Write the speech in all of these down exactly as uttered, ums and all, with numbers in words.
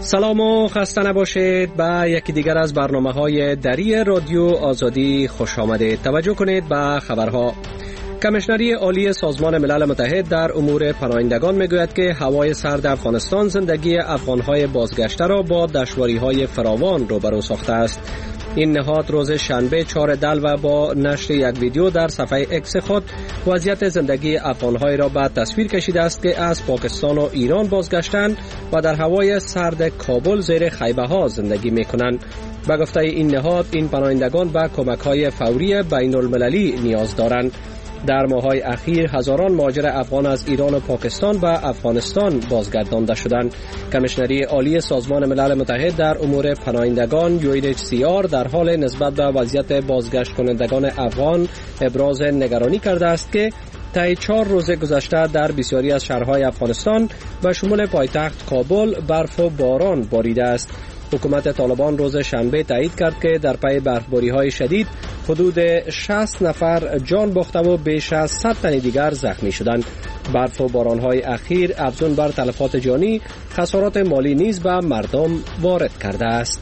سلام و خسته نباشید. به یکی دیگر از برنامه‌های دری رادیو آزادی خوش آمدید. توجه کنید به خبرها. کمیشنری عالی سازمان ملل متحد در امور پناهندگان میگوید که هوای سرد افغانستان زندگی افغان‌های بازگشته را با دشواری‌های فراوان روبرو ساخته است. این نهاد روز شنبه چهار دلو با نشر یک ویدیو در صفحه اکس خود وضعیت زندگی افغان‌های را به تصویر کشیده است که از پاکستان و ایران بازگشتند و در هوای سرد کابل زیر خیمه‌ها زندگی می‌کنند. به گفته این نهاد، این پناهندگان به کمک‌های فوری بین‌المللی نیاز دارند. در ماه‌های اخیر هزاران مهاجر افغان از ایران و پاکستان به افغانستان بازگردانده شدند. کمیشنری عالی سازمان ملل متحد در امور پناهندگان یو ان اچ سی آر در حال نسبت به وضعیت بازگشت کنندگان افغان ابراز نگرانی کرده است که طی چهار روز گذشته در بسیاری از شهرهای افغانستان و شمول پایتخت کابل برف و باران باریده است. حکومت طالبان روز شنبه تایید کرد که در پی برفباری‌های شدید حدود شصت نفر جان باخته و بیش از صد تن دیگر زخمی شدند. برف و باران‌های اخیر افزون بر تلفات جانی خسارات مالی نیز به مردم وارد کرده است.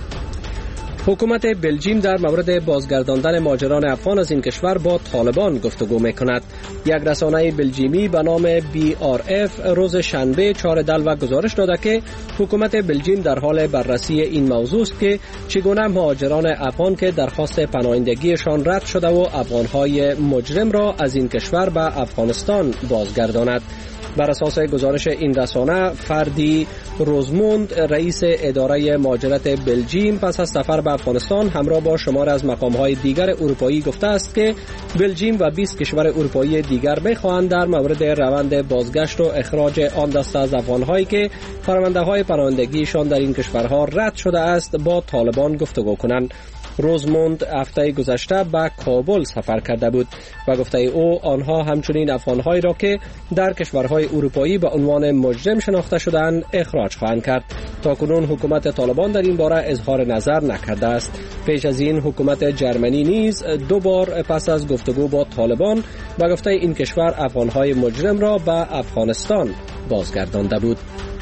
حکومت بلژیم در مورد بازگرداندن مهاجران افغان از این کشور با طالبان گفتگو می‌کند. یک رسانه بلژیمی به نام بی آر اف روز شنبه چهار دلو گزارش داده که حکومت بلژیم در حال بررسی این موضوع است که چگونه مهاجران افغان که درخواست پناهندگیشان رد شده و افغان‌های مجرم را از این کشور به افغانستان بازگرداند. بر اساس گزارش این رسانه، فردی روزموند رئیس اداره مهاجرت بلژیم پس از سفر به افغانستان همراه با شمار از مقام‌های دیگر اروپایی گفته است که بلژیم و بیست کشور اروپایی دیگر می‌خواهند در مورد روند بازگشت و اخراج آن دسته از افغان‌هایی که پرونده‌های پناهندگیشان در این کشورها رد شده است با طالبان گفتگو کنند. روزموند هفته گذشته به کابل سفر کرده بود و گفته او آنها همچنین افغان‌هایی را که در کشورهای اروپایی به عنوان مجرم شناخته شدند اخراج خواهند کرد. تاکنون حکومت طالبان در این باره اظهار نظر نکرده است. پیش از این حکومت جرمنی نیز دو بار پس از گفتگو با طالبان به گفته این کشور افغان‌های مجرم را به افغانستان بازگردانده بود.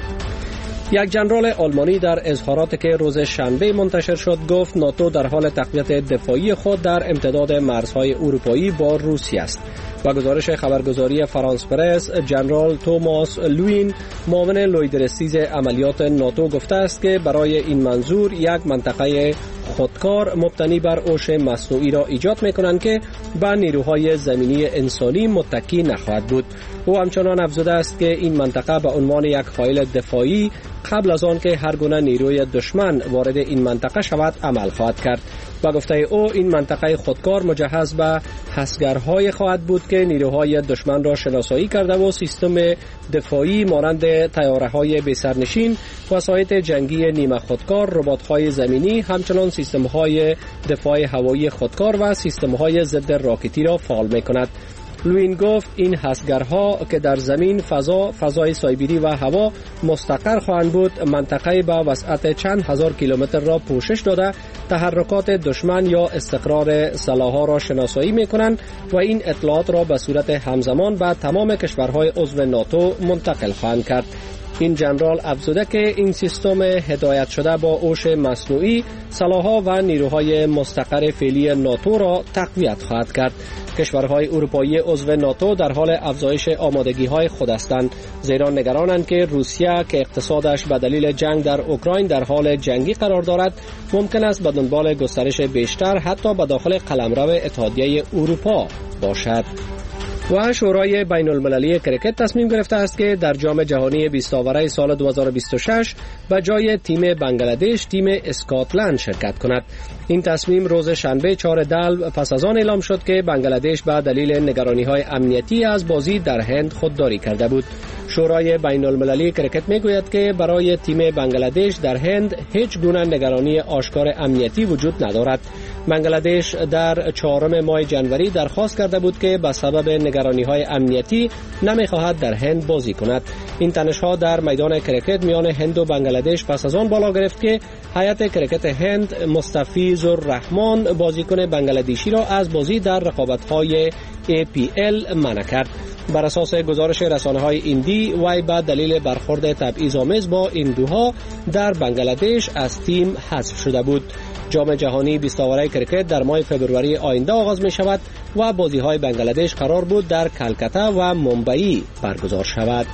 یک ژنرال آلمانی در اظهاراتی که روز شنبه منتشر شد گفت ناتو در حال تقویت دفاعی خود در امتداد مرزهای اروپایی با روسیه است. و گزارش خبرگزاری فرانس پرس، ژنرال توماس لوین معاون لویدرسیز عملیات ناتو گفته است که برای این منظور یک منطقه خودکار مبتنی بر هوش مصنوعی را ایجاد می‌کنند که به نیروهای زمینی انسانی متکی نخواهد بود. او همچنان افزوده است که این منطقه به عنوان یک حائل دفاعی قبل از آن که هر گونه نیروی دشمن وارد این منطقه شود عمل خواهد کرد. و گفته او این منطقه خودکار مجهز به حسگرهای خواهد بود که نیروهای دشمن را شناسایی کرده و سیستم دفاعی مانند طیاره‌های بی سرنشین، وسایط جنگی نیمه خودکار، ربات‌های زمینی، همچنان سیستم‌های دفاع هوایی خودکار و سیستم‌های ضد راکتی را فعال می‌کند. لوین گفت این حسگرها که در زمین، فضا، فضای سایبری و هوا مستقر خواهند بود منطقه با وسعت چند هزار کیلومتر را پوشش داده تحرکات دشمن یا استقرار سلاح‌ها را شناسایی می‌کنند و این اطلاعات را به صورت همزمان به تمام کشورهای عضو ناتو منتقل خواهند کرد. این ژنرال افزوده که این سیستم هدایت شده با هوش مصنوعی سلاح‌ها و نیروهای مستقر فعلی ناتو را تقویت خواهد کرد. کشورهای اروپایی عضو ناتو در حال افزایش آمادگی‌های خود هستند، زیرا نگرانند که روسیه که اقتصادش به دلیل جنگ در اوکراین در حال جنگی قرار دارد ممکن است به دنبال گسترش بیشتر حتی به داخل قلمرو اتحادیه اروپا باشد. و شورای بین المللی کرکت تصمیم گرفته است که در جام جهانی بیست آوره سال دو هزار و بیست و شش به جای تیم بنگلادش تیم اسکاتلند شرکت کند. این تصمیم روز شنبه چهار دلو پس از آن اعلام شد که بنگلادش به دلیل نگرانی‌های امنیتی از بازی در هند خودداری کرده بود. شورای بین المللی کرکت میگوید که برای تیم بنگلادش در هند هیچ گونه نگرانی آشکار امنیتی وجود ندارد. بنگلادش در چهارم ماه جنوری درخواست کرده بود که به سبب نگرانی‌های امنیتی نمی‌خواهد در هند بازی کند. این تنش‌ها در میدان کرکت میان هند و بنگلادش پس از آن بالا گرفت که هیئت کرکت هند مستفیض الرحمن بازیکن بنگلادشی را از بازی در رقابت‌های ای پی ال منع کرد. بر اساس گزارش رسانه‌های ایندی، وی به دلیل برخورد تبعیض‌آمیز با هندوها در بنگلادش از تیم حذف شده بود. جام جهانی بیست آوره کرکت در ماه فوریه آینده آغاز می شود و بازی‌های بنگلادش قرار بود در کلکته و ممبئی برگزار شود.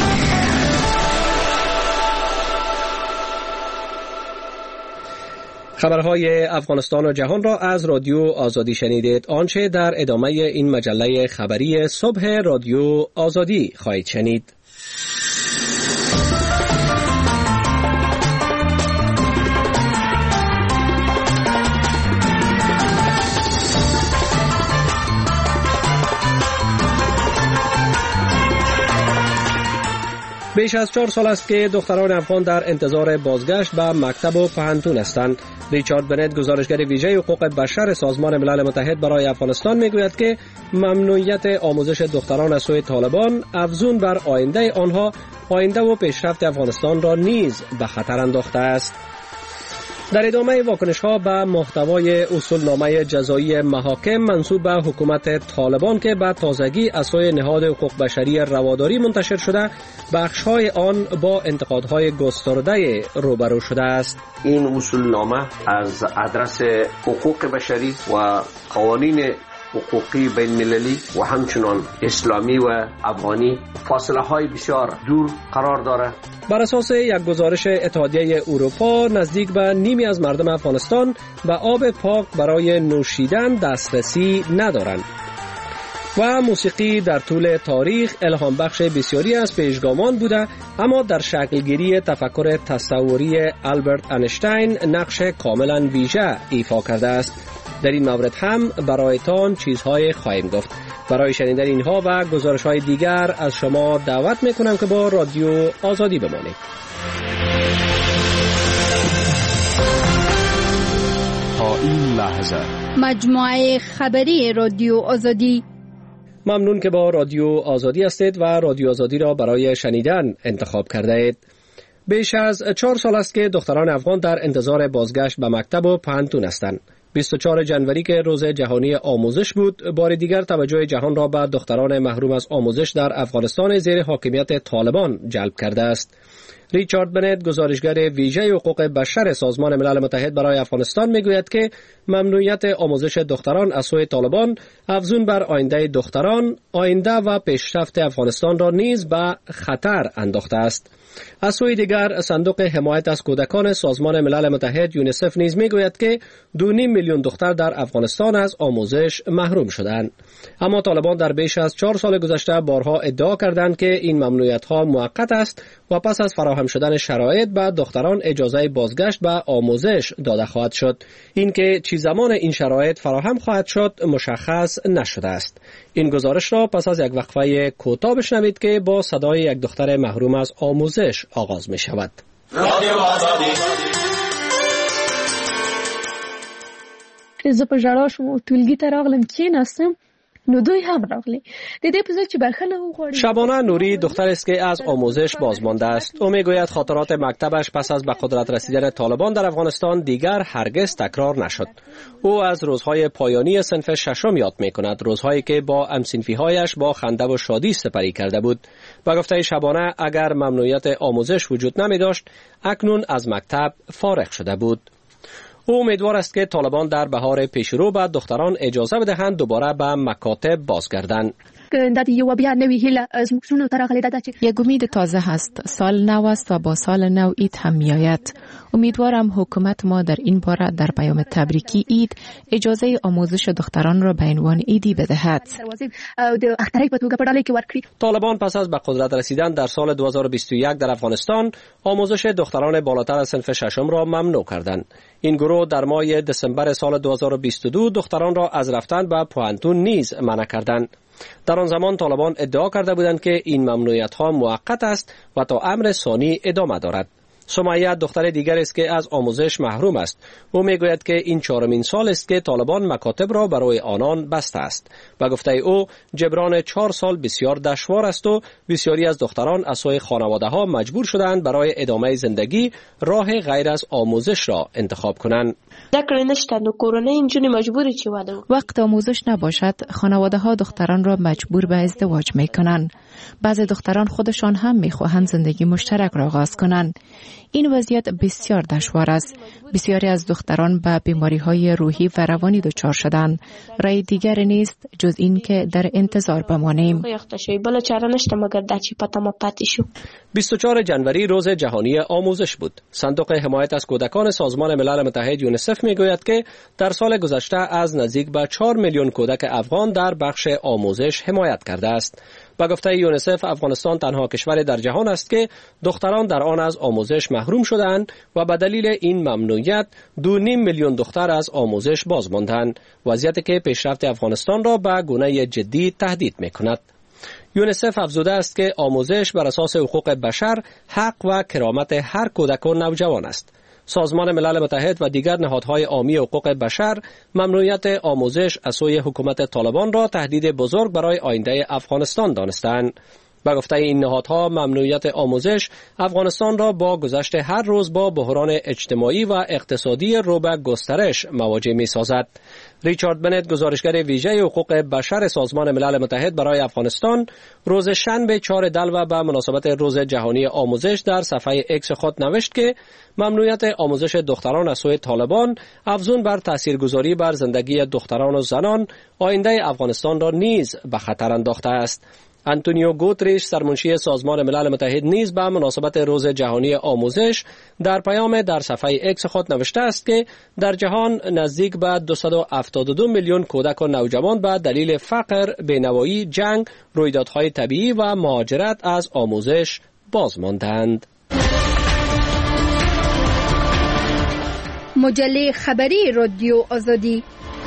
خبرهای افغانستان و جهان را از رادیو آزادی شنیدید. آنچه در ادامه این مجله خبری صبح رادیو آزادی خواهید شنید. بیش از چهار سال است که دختران افغان در انتظار بازگشت به مکتب و پوهنتون هستند. ریچارد بنت، گزارشگر ویژه حقوق بشر سازمان ملل متحد برای افغانستان، میگوید که ممنوعیت آموزش دختران از سوی طالبان افزون بر آینده آنها، آینده و پیشرفت افغانستان را نیز به خطر انداخته است. در ادامه واکنش‌ها به محتوای اصولنامه جزایی محاکم منسوب به حکومت طالبان که به تازگی از سوی نهاد حقوق بشری رواداری منتشر شده، بخش‌های آن با انتقادهای گسترده روبرو شده است. این اصولنامه از ادرس حقوق بشری و قوانین حقوقی بین المللی و همچنان اسلامی و افغانی فاصله های بسیار دور قرار دارد. بر اساس یک گزارش اتحادیه اروپا، نزدیک به نیمی از مردم افغانستان به آب پاک برای نوشیدن دسترسی ندارند. و موسیقی در طول تاریخ الهام بخش بسیاری از پیشگامان بوده، اما در شکلگیری تفکر تصوری آلبرت اینشتین نقش کاملا ویژه ایفا کرده است. در این مورد هم برایتان چیزهای خواهیم گفت. برای شنیدن اینها و گزارش‌های دیگر از شما دعوت میکنم که با رادیو آزادی بمانید. تا این لحظه مجموعه خبری رادیو آزادی. ممنون که با رادیو آزادی هستید و رادیو آزادی را برای شنیدن انتخاب کرده اید. بیش از چهار سال است که دختران افغان در انتظار بازگشت به مکتب و پوهنتون هستند. بیست و چهارم ژانویه که روز جهانی آموزش بود، بار دیگر توجه جهان را به دختران محروم از آموزش در افغانستان زیر حاکمیت طالبان جلب کرده است. ریچارد بنت، گزارشگر ویژه حقوق بشر سازمان ملل متحد برای افغانستان، میگوید که ممنوعیت آموزش دختران از سوی طالبان افزون بر آینده دختران، آینده و پیشرفت افغانستان را نیز به خطر انداخته است. از سوی دیگر صندوق حمایت از کودکان سازمان ملل متحد یونیسف نیز میگوید که دو نیم میلیون دختر در افغانستان از آموزش محروم شدند. اما طالبان در بیش از چهار سال گذشته بارها ادعا کردند که این ممنوعیت ها موقت است و پس از فراهم شدن شرایط به دختران اجازه بازگشت به آموزش داده خواهد شد. اینکه چه زمان این شرایط فراهم خواهد شد مشخص نشده است. این گزارش را پس از یک وقفه کوتاه بشنوید که با صدای یک دختر محروم از آموزش آغاز می شود. زه په ژړا شوم او ټولګي ته راغلم کېناستم نو دوی هم راغلی. د دې په ځای چې بخښنه وغواړي. شبانه نوری دختر است که از آموزش بازمانده است. او میگوید خاطرات مکتبش پس از به قدرت رسیدن طالبان در افغانستان دیگر هرگز تکرار نشد. او از روزهای پایانی صنف ششم یاد میکند، روزهایی که با همصنفی‌هایش با خنده و شادی سپری کرده بود. با گفته شبانه اگر ممنوعیت آموزش وجود نمی داشت اکنون از مکتب فارغ شده بود. او امیدوار است که طالبان در بهار پیشرو به دختران اجازه بدهند دوباره به مکاتب بازگردند. یک امید تازه هست. سال نو است و با سال نو عید هم میآید. امیدوارم حکومت ما در این باره در پیام تبریکی عید اجازه آموزش دختران را به عنوان عیدی بدهد. طالبان پس از به قدرت رسیدن در سال دو هزار و بیست و یک در افغانستان آموزش دختران بالاتر از صنف ششم را ممنوع کردند. این گروه در ماه دسامبر سال دو هزار و بیست و دو دختران را از رفتن به پوهنتون نیز منع کردند. در آن زمان طالبان ادعا کرده بودند که این ممنوعیت ها موقت است و تا امر ثانی ادامه دارد. سمیه دختر دیگر است که از آموزش محروم است. او میگوید که این چهارمین سال است که طالبان مکاتب را برای آنان بسته است. به گفته او جبران چهار سال بسیار دشوار است و بسیاری از دختران از سوی خانواده ها مجبور شدند برای ادامه زندگی راه غیر از آموزش را انتخاب کنند. وقت آموزش نباشد خانواده ها دختران را مجبور به ازدواج می کنند. بعضی دختران خودشان هم می خواهند زندگی مشترک را آغاز کنند. این وضعیت بسیار دشوار است. بسیاری از دختران به بیماری های روحی و روانی دچار شدند. رای دیگر نیست جز این که در انتظار بمانیم. بیست و چهارم ژانویه روز جهانی آموزش بود. صندوق حمایت از کودکان سازمان ملل متحد یونیسف میگوید که در سال گذشته از نزدیک به چهار میلیون کودک افغان در بخش آموزش حمایت کرده است. با گفته یونیسف افغانستان تنها کشور در جهان است که دختران در آن از آموزش محروم شدند و به دلیل این ممنوعیت دو نیم میلیون دختر از آموزش باز ماندند، وضعیتی که پیشرفت افغانستان را به گونه جدی تهدید می‌کند. یونیسف افزوده است که آموزش بر اساس حقوق بشر حق و کرامت هر کودک و نوجوان است. سازمان ملل متحد و دیگر نهادهای عامی حقوق بشر ممنوعیت آموزش از سوی حکومت طالبان را تهدید بزرگ برای آینده افغانستان دانستند. به گفته این نهادها ممنوعیت آموزش افغانستان را با گذشت هر روز با بحران اجتماعی و اقتصادی رو به گسترش مواجه می سازد. ریچارد بنت گزارشگر ویژه حقوق بشر سازمان ملل متحد برای افغانستان روز شنبه چهارم دلو به مناسبت روز جهانی آموزش در صفحه اکس خود نوشت که ممنوعیت آموزش دختران از سوی طالبان افزون بر تاثیرگذاری بر زندگی دختران و زنان آینده افغانستان را نیز به خطر انداخته است. آنتونیو گوتریش سرمنشی سازمان ملل متحد نیز به مناسبت روز جهانی آموزش در پیام در صفحه اکس خود نوشته است که در جهان نزدیک به دویست و هفتاد و دو میلیون کودک و نوجوان به دلیل فقر، بینوایی، جنگ، رویدادهای طبیعی و مهاجرت از آموزش باز ماندند. مجله خبری رادیو آزادی.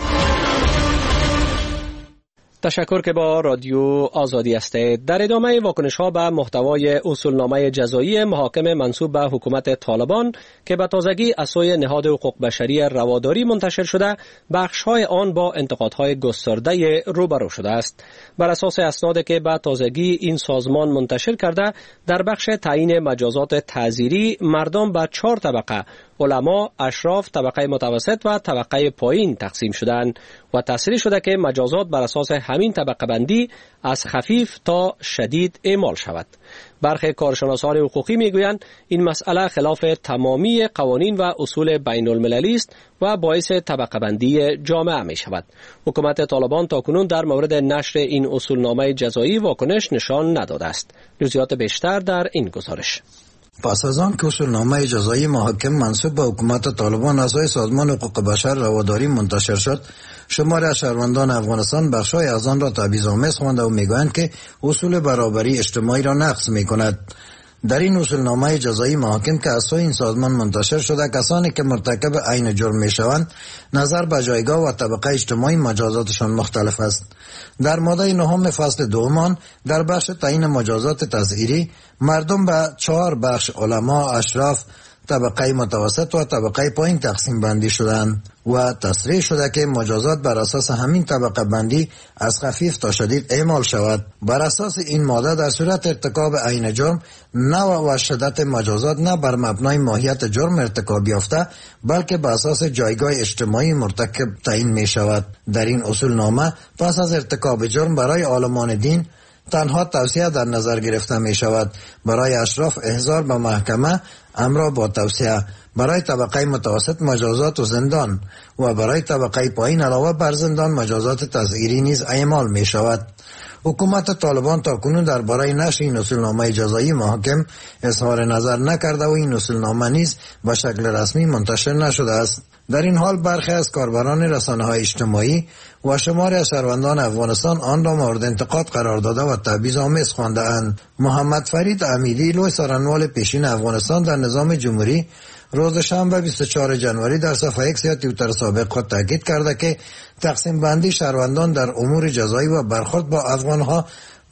تشکر که با رادیو آزادی هستید. در ادامه واکنش ها به محتوای اصولنامه جزایی محاکم منسوب به حکومت طالبان که به تازگی از سوی نهاد حقوق بشری رواداری منتشر شده، بخش های آن با انتقادهای گسترده روبرو شده است. بر اساس اسنادی که به تازگی این سازمان منتشر کرده، در بخش تعیین مجازات تعزیری مردم به چهار طبقه، علما، اشراف، طبقه متوسط و طبقه پایین تقسیم شدند و تصریح شده که مجازات بر اساس همین طبقه بندی از خفیف تا شدید اعمال شود. برخی کارشناسان حقوقی میگویند این مسئله خلاف تمامی قوانین و اصول بین المللی است و باعث طبقه بندی جامعه می شود. حکومت طالبان تاکنون در مورد نشر این اصولنامه جزایی واکنش نشان نداده است. جزئیات بیشتر در این گزارش. پس از آن که اصولنامه جزایی محاکم منسوب به حکومت طالبان از سوی سازمان حقوق بشر رواداری منتشر شد، شماری از شهروندان افغانستان بخشای از آن را تبعیض‌آمیز خوانده و میگویند که اصول برابری اجتماعی را نقض میکند. در این اصولنامه جزایی محاکم که از سوی این سازمان منتشر شده، کسانی که مرتکب عین جرم میشوند نظر به جایگاه و طبقه اجتماعی مجازاتشان مختلف است. در ماده نهم فصل دوم در بخش تعیین مجازات تزهیری مردم به چهار بخش علما، اشراف، طبقه متوسط و طبقه پایین تقسیم بندی شدند و تصریح شده که مجازات بر اساس همین طبقه بندی از خفیف تا شدید اعمال شود. بر اساس این ماده در صورت ارتکاب عین جرم نوع و شدت مجازات نه بر مبنای ماهیت جرم ارتکاب یافته بلکه بر اساس جایگاه اجتماعی مرتکب تعیین می شود. در این اصولنامه پس از ارتکاب جرم برای عالمان دین تنها توصیه در نظر گرفته می شود، برای اشراف احضار به محکمه امر با توصیه، برای طبقه متوسط مجازات و زندان و برای طبقه پایین علاوه بر زندان مجازات تزهیری نیز اعمال می شود. حکومت طالبان تا کنون درباره نشر این اصولنامه جزایی محاکم اظهار نظر نکرده و این اصولنامه نیز به شکل رسمی منتشر نشده است. در این حال برخی از کاربران رسانه‌های اجتماعی و شماری از شهروندان افغانستان آن را مورد انتقاد قرار داده و تبعیض‌آمیز خوانده‌اند. محمد فرید امیدی، لوی سرانوال پیشین افغانستان در نظام جمهوری، روز شنبه بیست و چهارم ژانویه در صفحه اکس یا توییتر سابق خود تاکید کرده که تقسیم بندی شهروندان در امور جزایی و برخورد با افغانها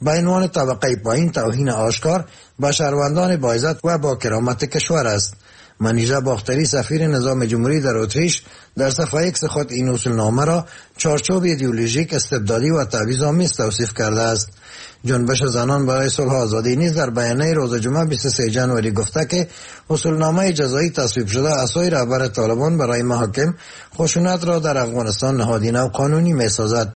به عنوان طبقه پایین توهین آشکار به شهروندان باعزت و با کرامت کشور است. منیژه باختری سفیر نظام جمهوری در اتریش در صفحه ایکس خود این اصولنامه را چارچوب ایدئولوژیک استبدادی و تبعیض‌آمیز توصیف کرده است. جنبش زنان برای صلح و آزادی نیز در بیانیه روز جمعه بیست و سوم ژانویه گفته که اصولنامه جزایی تصویب شده عصای رهبر طالبان برای محاکم خشونت را در افغانستان نهادینه و قانونی می‌سازد.